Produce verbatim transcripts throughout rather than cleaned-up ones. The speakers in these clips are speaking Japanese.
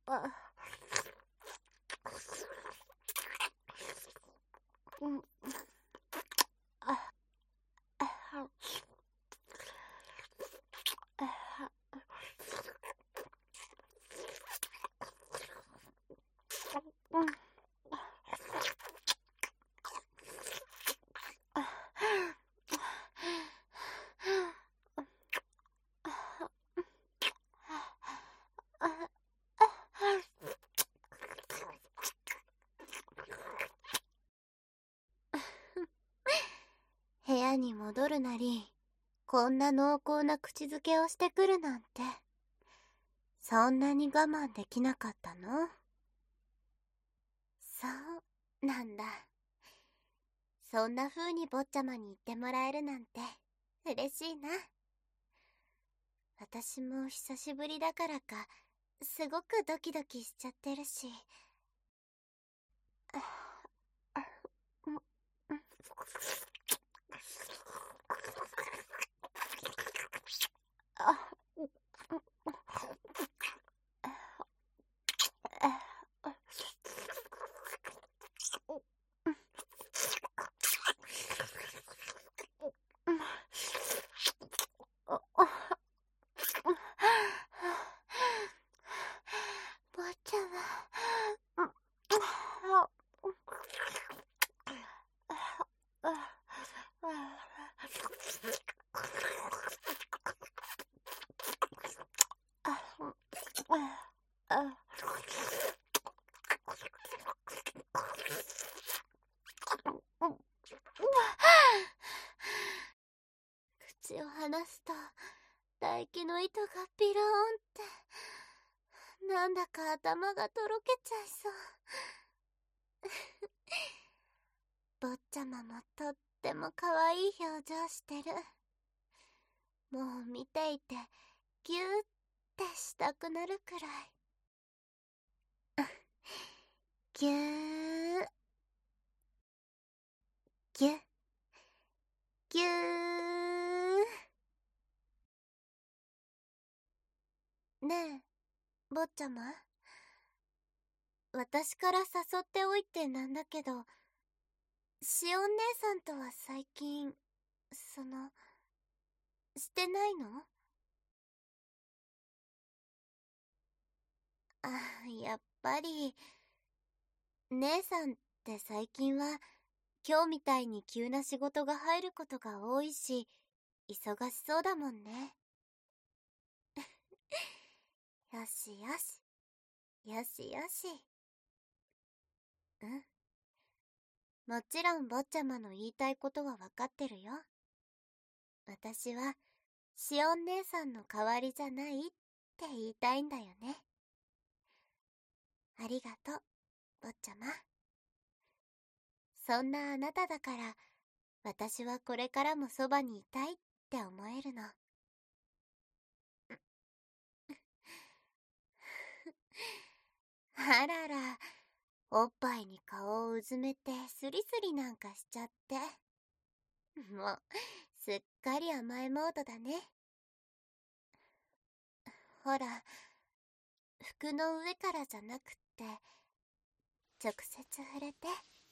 うん。あ、あ、あ、うん。部屋に戻るなり、こんな濃厚な口づけをしてくるなんて、そんなに我慢できなかったの？そうなんだ。そんな風に坊ちゃまに言ってもらえるなんて嬉しいな。私も久しぶりだからか、すごくドキドキしちゃってるし。うんうんあ坊ちゃま。口を離すと唾液の糸がピローンって、なんだか頭がとろけちゃいそう。坊ちゃまもとっても可愛い表情してる。もう見ていてギューってしたくなるくらい。ギューギュギュー。ねえ坊ちゃま、私から誘っておいてなんだけど、しおん姉さんとは最近そのしてないの？あ、やっぱり姉さんって最近は今日みたいに急な仕事が入ることが多いし、忙しそうだもんね。よしよし、よしよし。うん。もちろん坊ちゃまの言いたいことはわかってるよ。私はしおん姉さんの代わりじゃないって言いたいんだよね。ありがとう、坊ちゃま。そんなあなただから、私はこれからもそばにいたいって思えるの。あらら、おっぱいに顔をうずめてスリスリなんかしちゃって。もう、すっかり甘えモードだね。ほら、服の上からじゃなくって、直接触れて。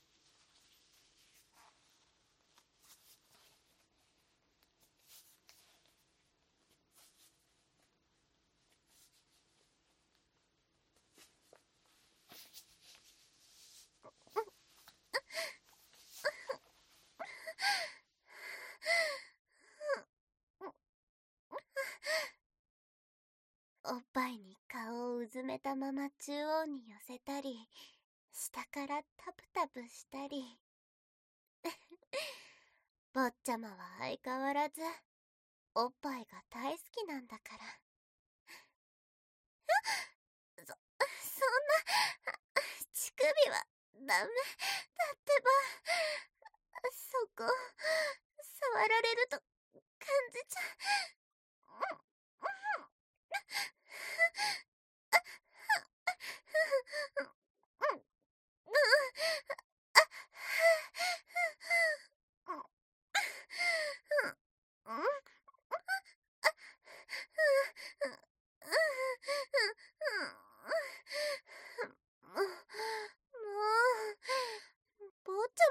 おっぱいに顔をうずめたまま中央に寄せたり、下からタプタプしたり。坊ちゃまは相変わらずおっぱいが大好きなんだから。そ、そんな、乳首はダメだってば。そこ、触られると感じちゃう。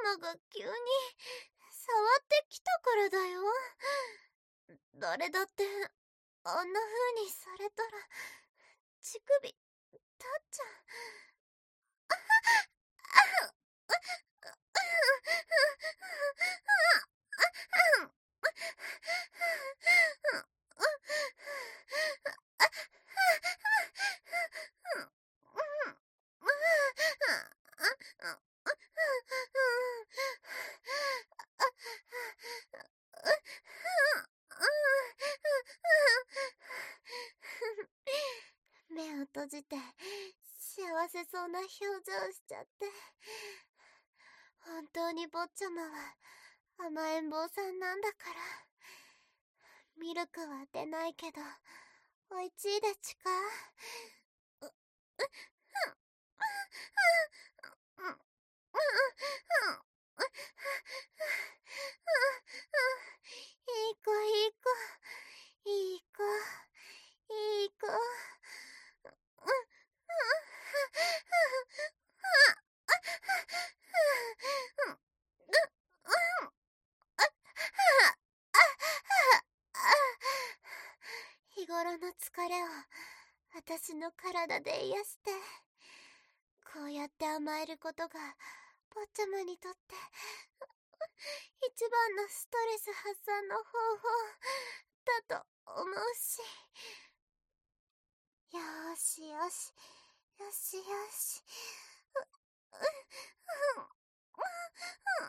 マが急に触ってきたからだよ。誰だってあんな風にされたら乳首立っちゃう。目を閉じて幸せそうな表情しちゃって。本当に坊ちゃまは甘えん坊さんなんだから。ミルクは出ないけどおいちいでちか。う、う、うん、うん、うん、うん、いい子、いい子、いい子、いい子。日頃の疲れを私の体で癒して、こうやって甘えることが坊ちゃまにとって一番のストレス発散の方法だと思うし。よーしよしよしよし。う、う、うん、うん、うん、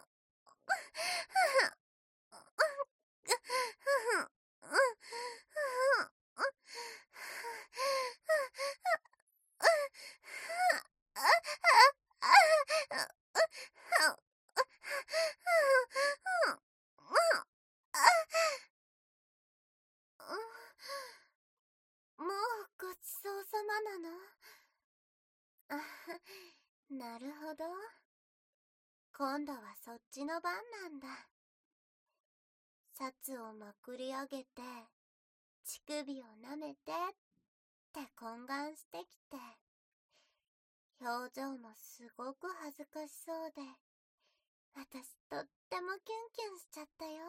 もうごちそうさまなの？あ、なるほど。今度はそっちの番なんだ。シャツをまくり上げて、乳首を舐めてって懇願してきて、表情もすごく恥ずかしそうで、私とってもキュンキュンしちゃったよ。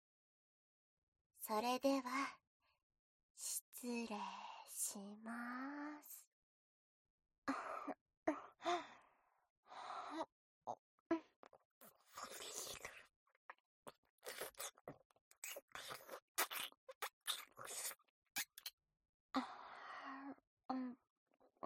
それでは、失礼しまーす。うん、うん。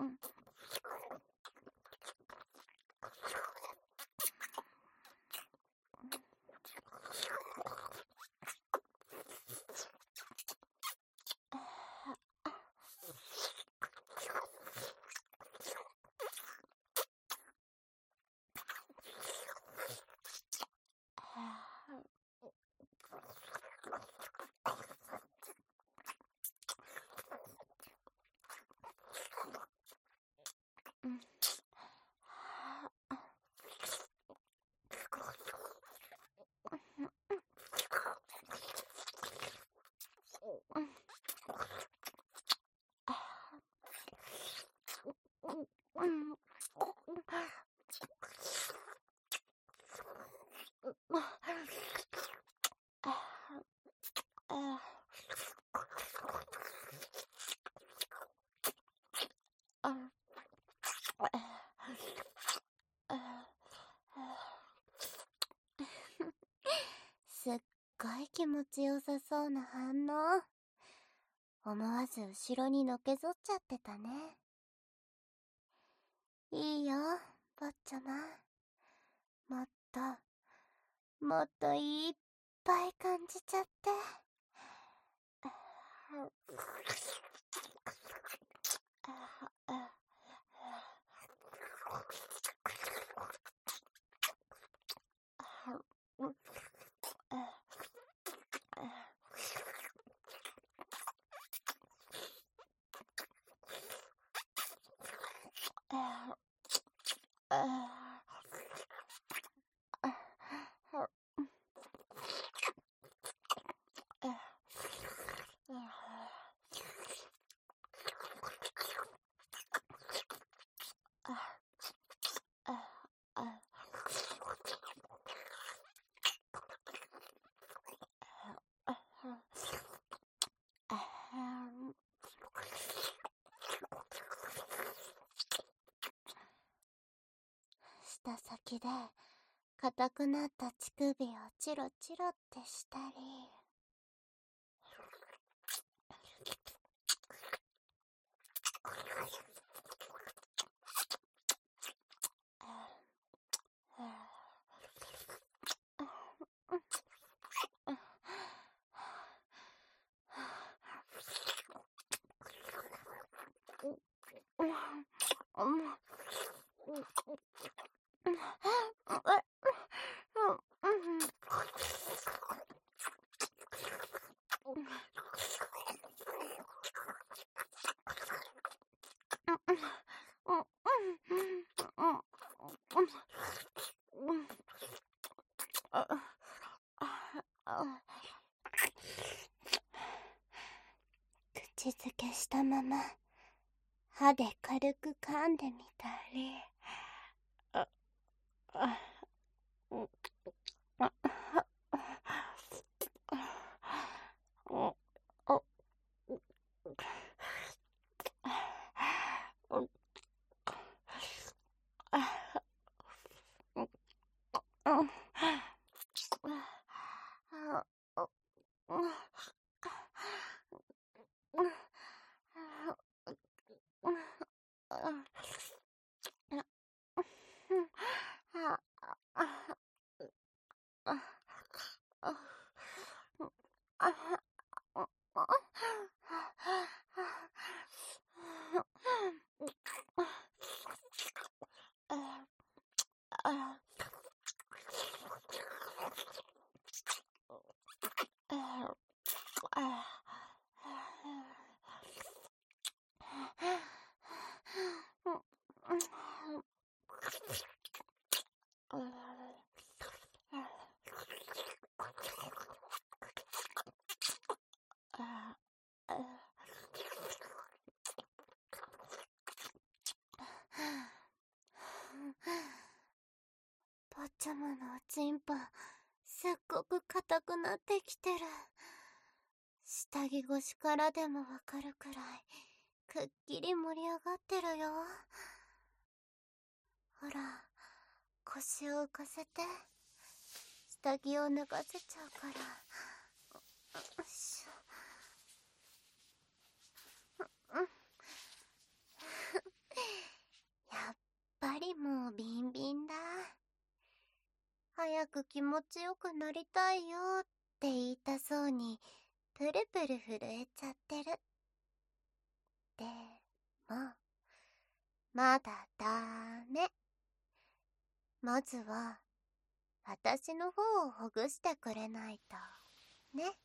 すっごい気持ちよさそうな反応。思わず後ろにのけぞっちゃってたね。いいよ、坊ちゃま。もっと、もっといっぱい感じちゃって。 気で硬くなった乳首をチロチロってしたり。口づけしたまま歯で軽く噛んでみたり。あああ坊ちゃまのおちんぽすっごく硬くなってきてる。下着越しからでもわかるくらいくっきり盛り上がってるよ。ほら、腰を浮かせて下着を脱がせちゃうから。よいしょ。やっぱりもうビンビンだ。早く気持ちよくなりたいよって言いたそうにプルプル震えちゃってる。でもまだダメ。まずは私の方をほぐしてくれないとね。よ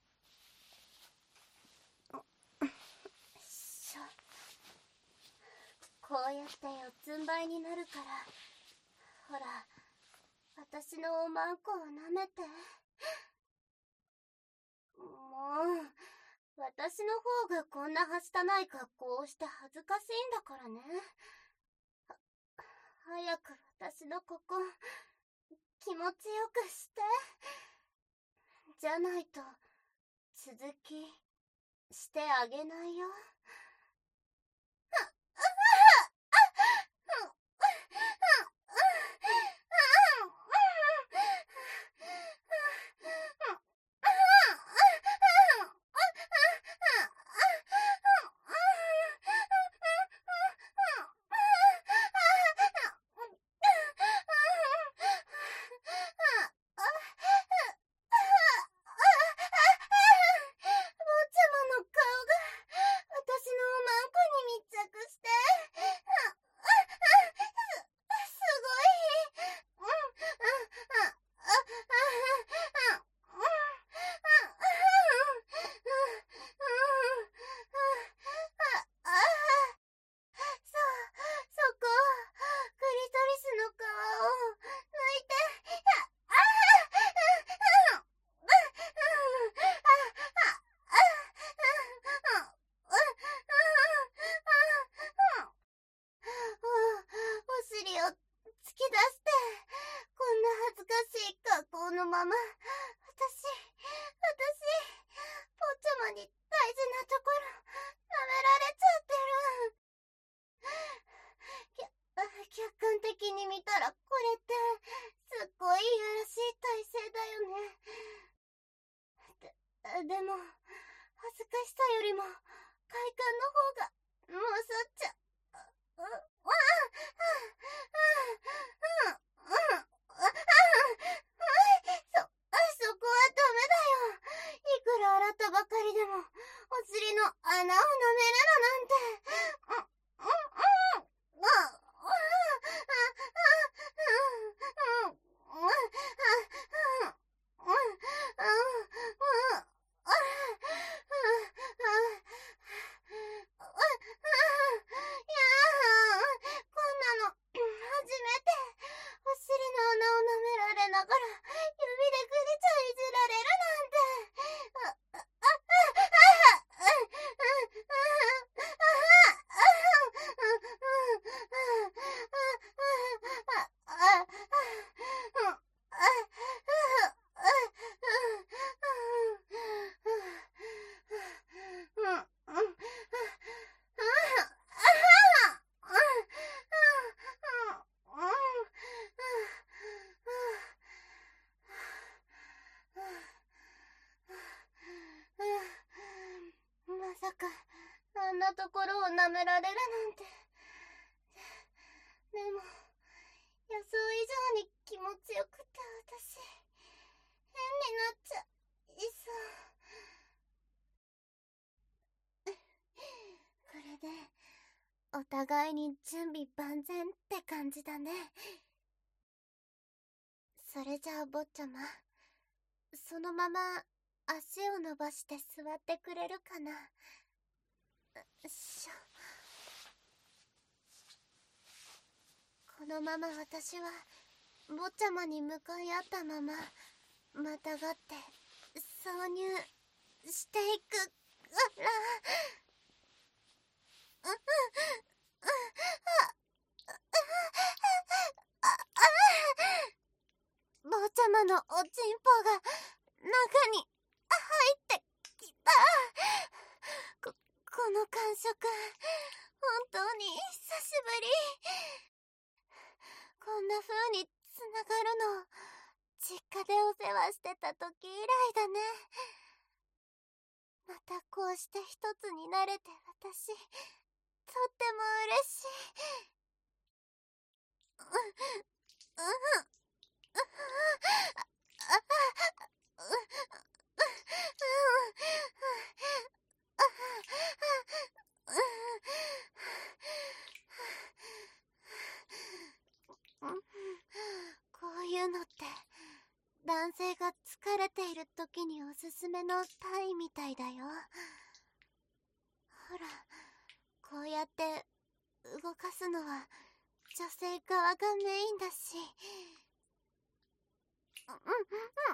いしょ。こうやって四つん這いになるから、ほら私のおまんこを舐めて。もう私の方がこんなはしたない格好をして恥ずかしいんだからね。は早く私のここ気持ちよくして。じゃないと続きしてあげないよ。客観的に見たらこれってでも、恥ずかしさよりも、快感の方が、もうそっちゃ、う、う、わあ、そ、そこはダメだよ。いくら洗ったばかりでも、お尻の穴を舐めるのなんて、うん、うん、うん、うん、まさか、あんなところを舐められるなんて。でも、予想以上に気持ちよくて私、変になっちゃいそう。これで、お互いに準備万全って感じだね。それじゃあ坊ちゃま、そのまま足を伸ばして座ってくれるかな。しょ。このまま私は坊ちゃまに向かい合ったまままたがって挿入していくから坊ちゃまのおちんぽが中に入ってきた。こ、この感触、本当に久しぶり。こんな風につながるの、実家でお世話してた時以来だね。またこうして一つになれて私、とっても嬉しい。う、う、う、こういうのって男性が疲れている時におすすめの体位みたいだよ。ほら、こうやって動かすのは女性側がメインだし。うんうんうん。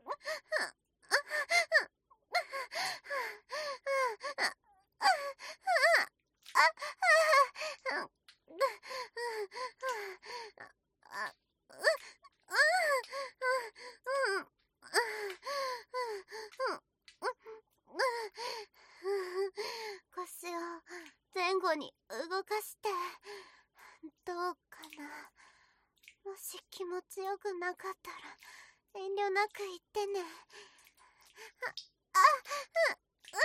腰を前後に動かして、どうかな。もし気持ちよくなかったら遠慮なく言ってね。あ、あ、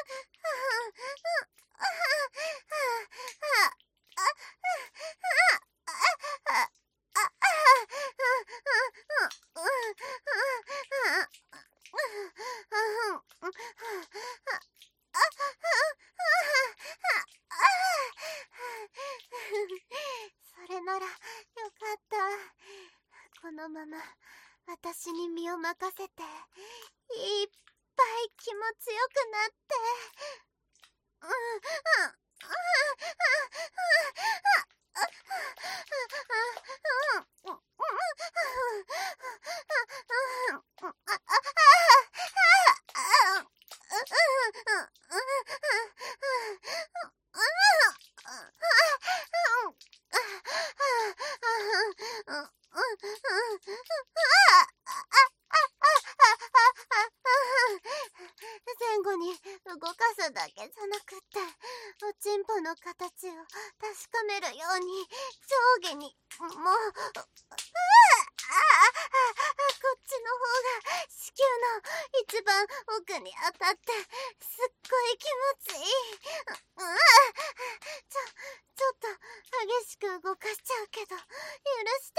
それならよかった。このまま私に身を任せていっぱい気持ちよくなって。うんうん前後に動かすだけじゃなくって、おちんぽの形を確かめるように上下に、もう、ああ、こっちの方がし子宮の一番奥に当たってすっごい気持ちいい。うわ、ちょちょっと激しく動かしちゃうけど許して。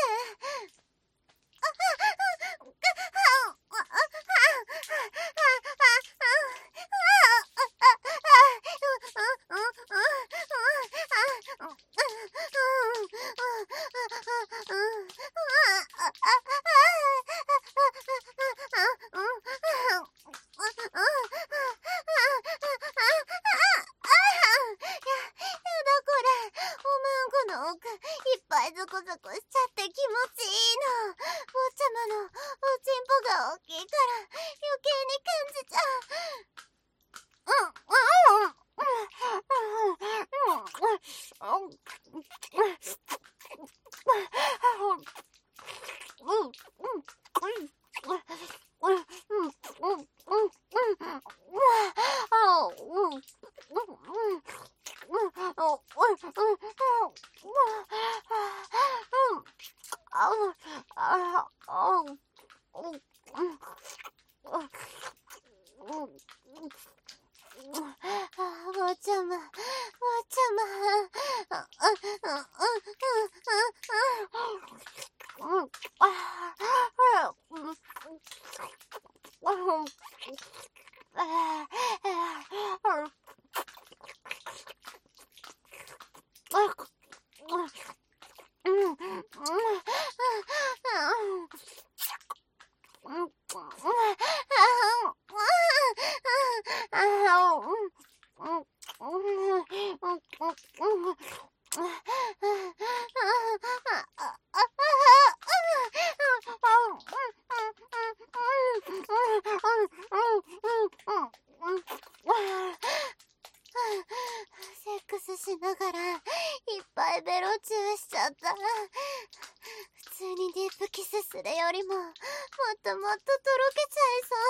いっぱいゾコゾコしちゃって気持ちいいの。坊ちゃまのおちんぽが大きいから余計に感じちゃう。坊ちゃま、坊ちゃま。セックスしながらいっぱいベロチューしちゃった。普通にディープキスするよりももっともっととろけちゃいそう。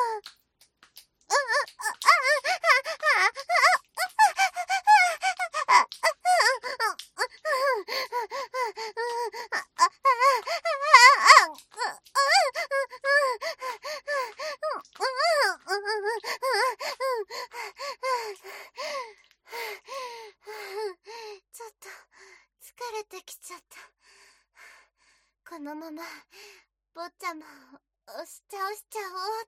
ちょっと疲れてきちゃった。このまま坊ちゃまを押しちゃおしちゃおうっ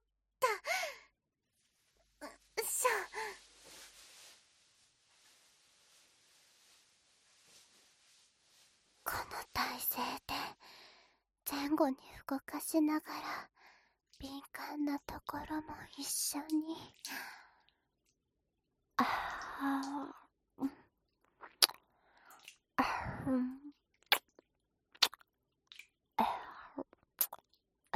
と。よっしょ。この体勢で前後に動かしながら敏感なところも一緒に。ああ、うん、あうん、ああ、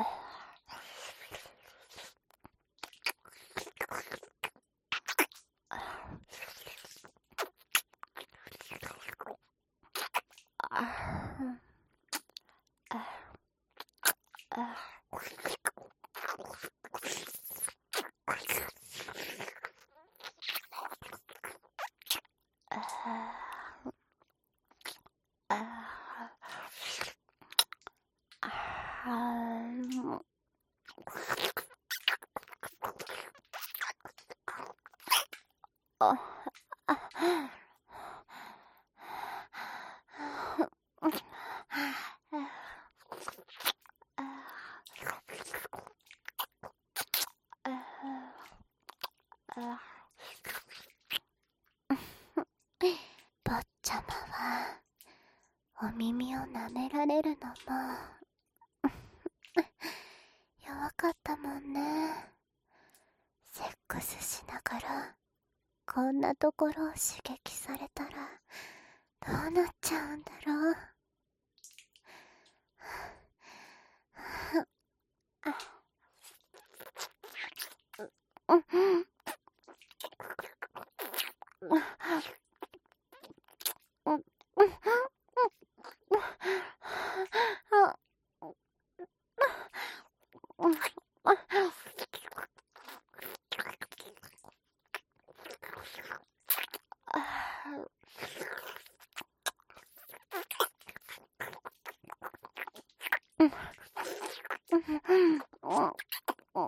坊ちゃまはお耳を舐められるのも弱かったもんね。セックスしながらこんなところを刺激されたらどうなっちゃうんだろう。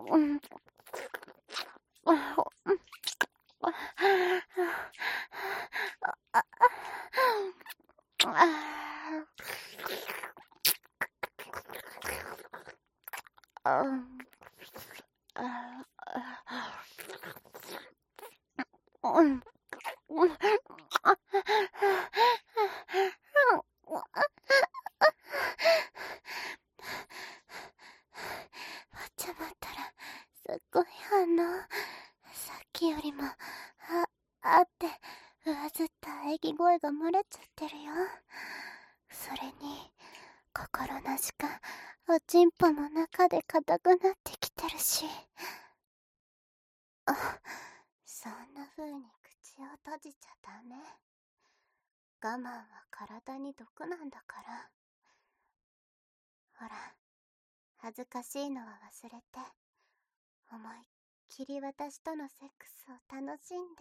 ちゃまったらすっごい反応。さっきよりもああってうわずった喘ぎ声が漏れちゃってるよ。それに心なしかおちんぽも中で硬くなってきてるし。あ、そんな風に口を閉じちゃダメ。我慢は体に毒なんだから。ほら、恥ずかしいのは忘れて、思いっきり私とのセックスを楽しんで。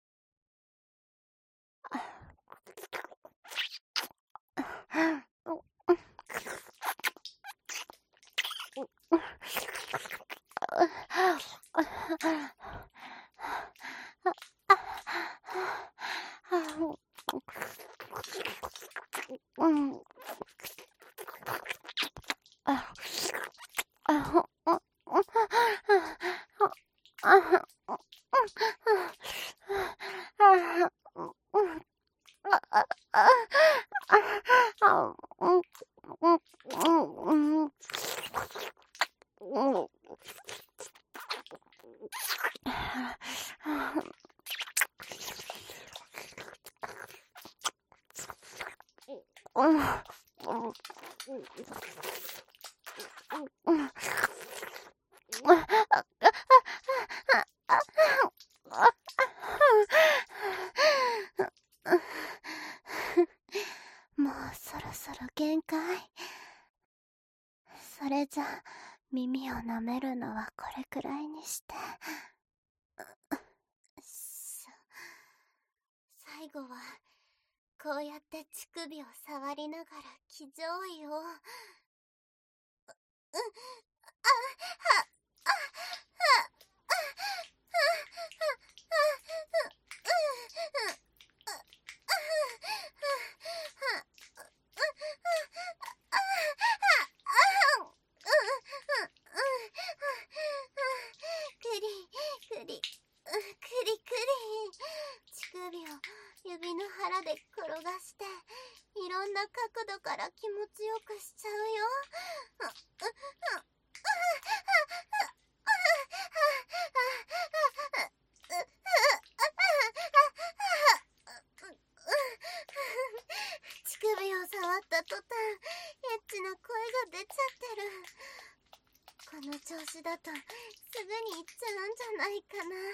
もうそろそろ限界。それじゃ耳を舐めるのはこれくらいにして。最後はこうやって乳首を触りながら騎乗位を。う、あ、は、あ、は、くりくりくりくり。乳首を指の腹で転がしていろんな角度から気持ちよくしちゃうよ。乳首を触った途端エッチな声が出ちゃってる。この調子だとすぐに行っちゃうんじゃないかな。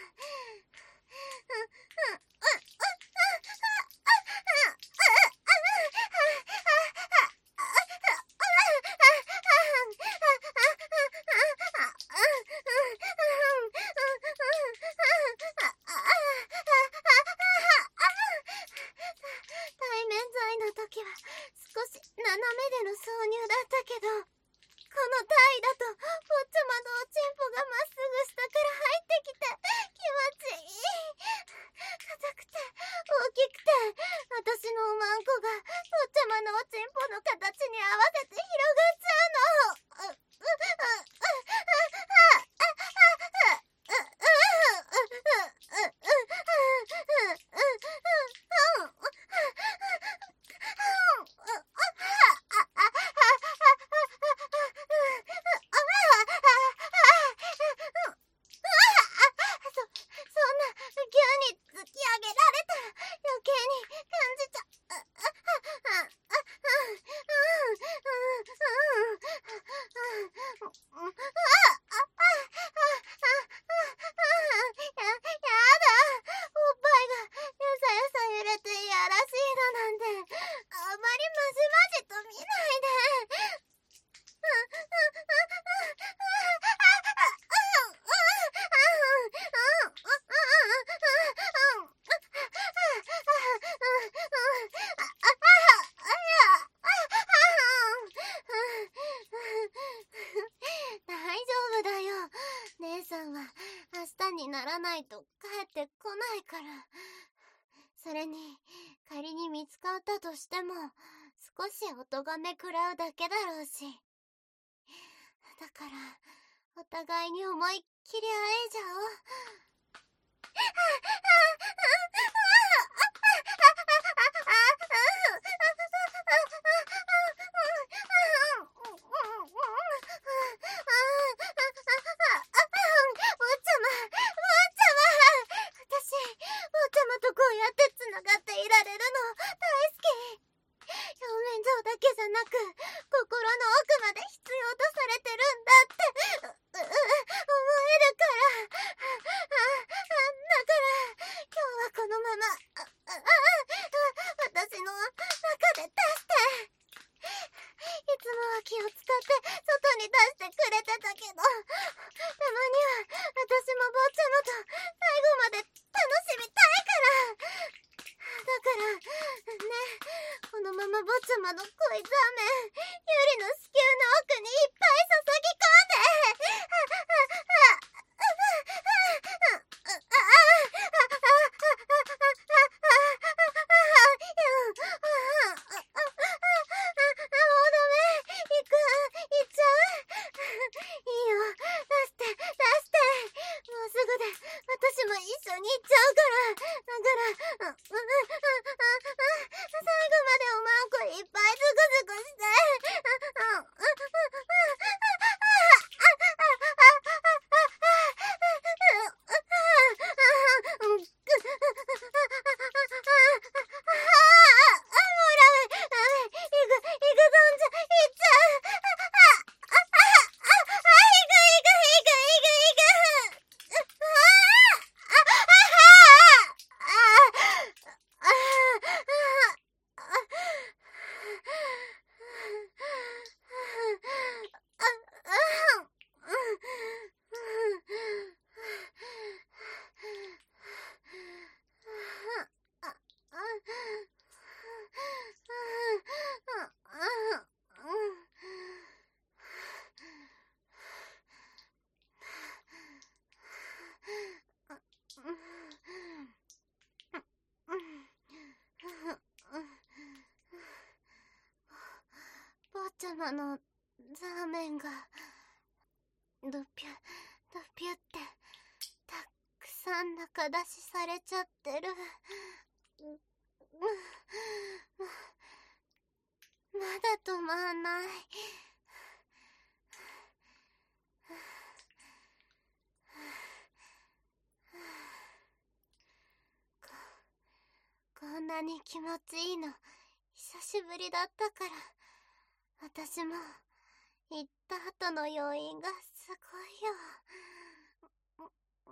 対面剤の時は少し斜めでの挿入だったけど、この体位だとぼっちゃまのおちんぽがまっすぐ下から入ってきて気持ちいい。カタにならないと帰ってこないから。それに、仮に見つかったとしても、少しお咎め食らうだけだろうし。だから、お互いに思いっきり会えじゃおう。様のザーメンがドピュドピュってたくさん中出しされちゃってる。まだ止まらない。ここんなに気持ちいいの久しぶりだったから、私も行った後の余韻がすごいよ。うん。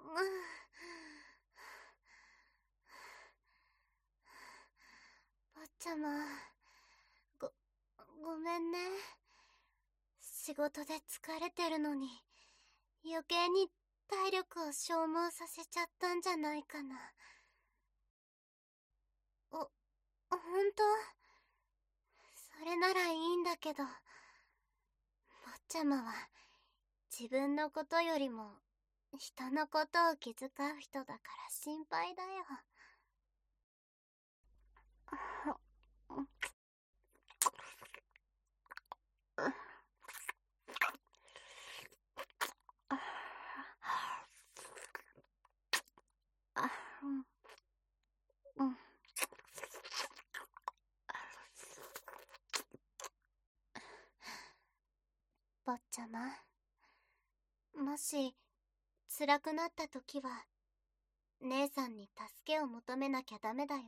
坊ちゃま、ご、ごめんね。仕事で疲れてるのに余計に体力を消耗させちゃったんじゃないかな。お、ほんと？それならいいんだけど、坊ちゃまは自分のことよりも人のことを気遣う人だから心配だよ。坊ちゃま、もし辛くなった時は姉さんに助けを求めなきゃダメだよ。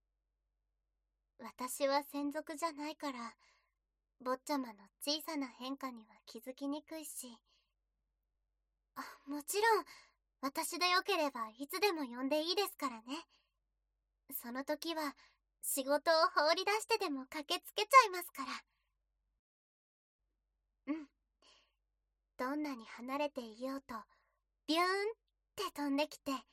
私は専属じゃないから、坊ちゃまの小さな変化には気づきにくいし、あ、もちろん私でよければいつでも呼んでいいですからね。その時は仕事を放り出してでも駆けつけちゃいますから。うん。どんなに離れていようとビューンって飛んできてね。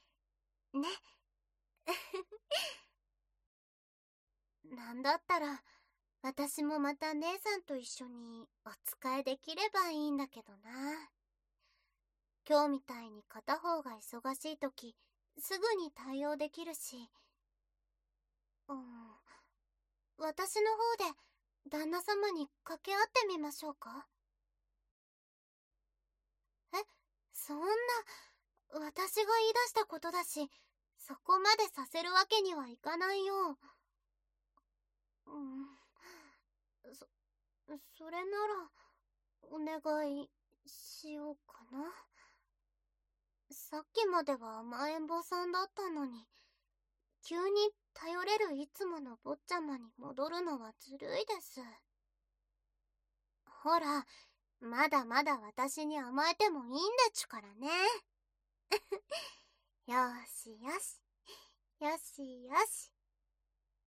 なんだったら私もまた姉さんと一緒にお使いできればいいんだけどな。 今日みたいに片方が忙しいとき、すぐに対応できるし。うん。私の方で、旦那様に掛け合ってみましょうか？え、そんな、私が言い出したことだし、そこまでさせるわけにはいかないよ。うん。そ、それなら、お願いしようかな。さっきまでは甘えん坊さんだったのに、急に頼れるいつもの坊ちゃまに戻るのはずるいです。ほら、まだまだ私に甘えてもいいんでちゅからね。よしよし。よしよし。